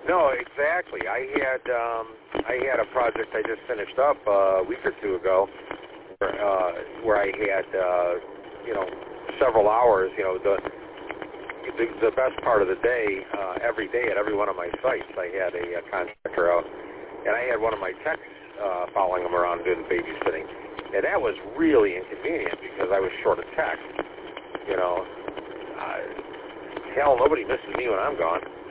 No, exactly. I had a project I just finished up a week or two ago, where I had several hours. The best part of the day, every day at every one of my sites, I had a contractor out, and I had one of my techs following him around doing babysitting, and that was really inconvenient because I was short of tech. Hell, nobody misses me when I'm gone.